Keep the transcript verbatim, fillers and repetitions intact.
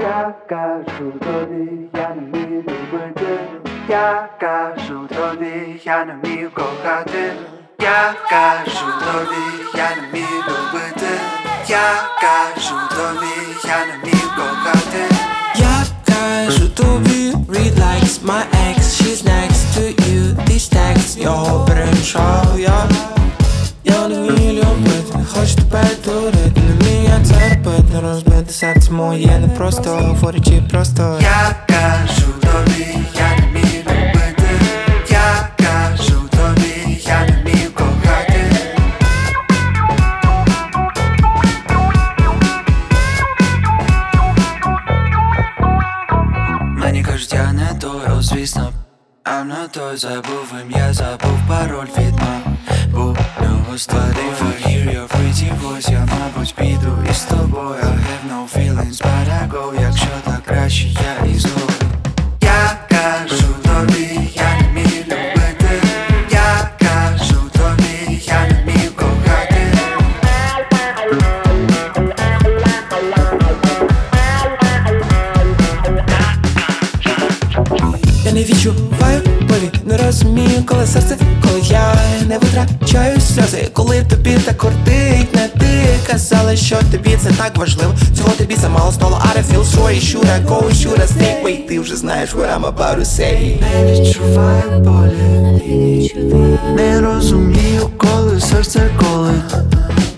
Я кажу тобі, я не вмію любити. Я кажу тобі, я не вмію кохати. Я кажу тобі, я не вмію любити. Я кажу тобі, я не вмію кохати. Я кажу тобі, read likes my ex, she's next to you. These texts, його перемішав я. Я не вмію любити, хочу тебе дурити. Не вмію це робити, розбити серце моє не просто, говорячи просто. Я кажу тобі, я не вмію любити. Я кажу тобі, я не вмію кохати. Мені кажуть, я не той, о, звісно. А не той, забув ім'я, забув пароль від мам. Був нього створив, I hear your pretty voice. Я, мабуть, піду із тобою. I have no feelings, but I go. Якщо так краще, я і згоден. Я кажу тобі, я не вмію любити. Я кажу тобі, я не вмію кохати. Я не відчуваю болі, не розумію, коли серце, коли я не витрачаю сльози. Коли тобі так кортить, не ти казала, що тобі це так важливо. Цього тобі замало стало, I don't feel sorry. Should I go, should I stay? Wait, ти вже знаєш what I'm about to say. Не відчуваю болі, не розумію, коли серце колить.